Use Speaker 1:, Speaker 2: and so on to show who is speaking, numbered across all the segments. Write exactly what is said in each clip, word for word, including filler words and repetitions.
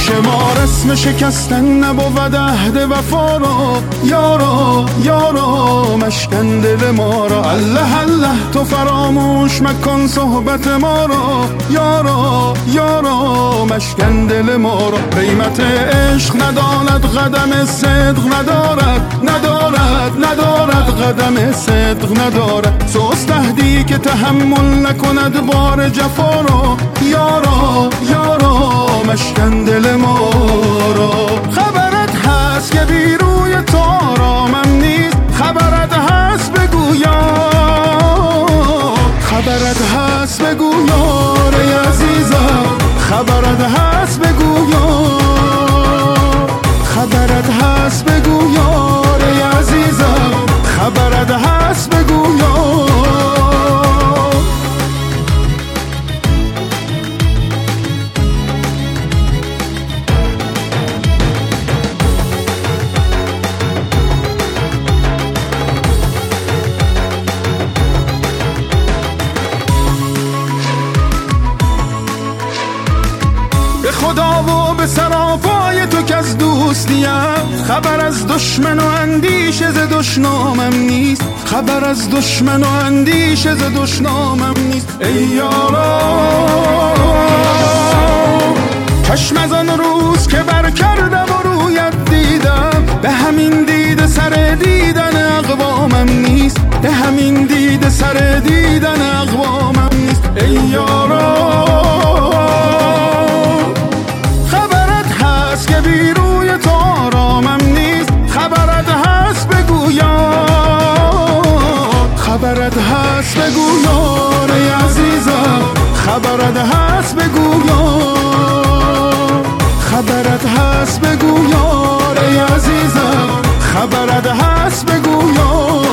Speaker 1: پیش ما رسم شکستن نبود عهد وفا را، یارا یارا مشکن دل ما را. الله الله تو فراموش مکن صحبت ما را، یارا یارا مشکن دل ما را. قیمت عشق نداند قدم صدق ندارد، ندارد ندارد قدم صدق ندارد. سوست عهدی که تحمل نکند بار جفا را، یارا یارا مشکن دل ما را. خبرت هست که بی روی تو آرامم نیست، خبرت هست بگو یار، خبرت هست بگو یار ای عزیزم، خبرت هست بگو یار، خبرت هست بگو یار ای عزیزم، خبرت هست بگو یار. به خدا و به سراپای تو که از دوستیم، خبر از دشمن و اندیشه ز دشنامم نیست، خبر از دشمن و اندیشه ز دشنامم نیست. ای یارا چشم از آن روز که بر کردم و رویت دیدم، به همین دید سر دیدن اقوامم نیست، به همین دید سر دیدن اقوامم نیست. ای یارا که بی روی تو آرامم نیست، خبرت هست بگو یار، خبرت هست بگو یار ای عزیزم، خبرت هست بگو یار، خبرت هست بگو یار ای عزیزم، خبرت هست بگو یار.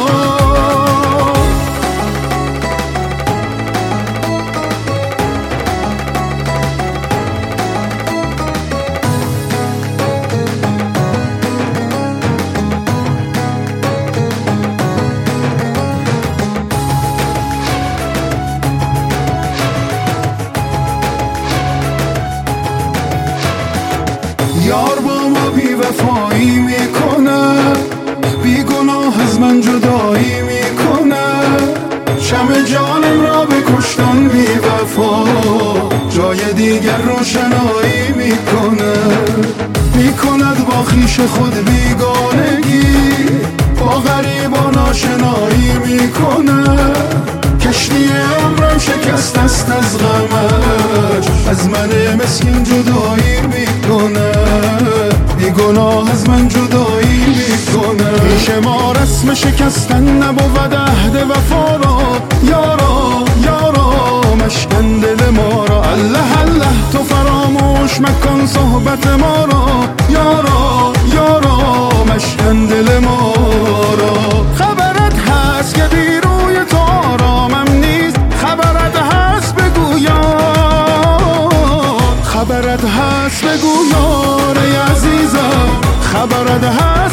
Speaker 1: یار با ما بی وفایی میکنه، بی گناه از من جدایی میکنه، شمع جانم را به کشتن بی وفا، جای دیگر روشنایی میکنه. میکند با خویش خود بیگانگی، با غریبان آشنایی میکنه، کشتی عمرم شکست است از غمش، از من مسکین جدایی میکنه، بی گناه از من جدایی میکنه. پیش ما رسم شکستن نبود عهد وفا را، یارا یارا مشکن دل ما را. الله الله تو فراموش مکن صحبت ما را، یارا یارا مشکن دل ما را. خبرت هست که بی روی تو آرامم نیست، خبرت هست بگو یار، خبرت هست بگو یار ای عزیزم، خبرت هست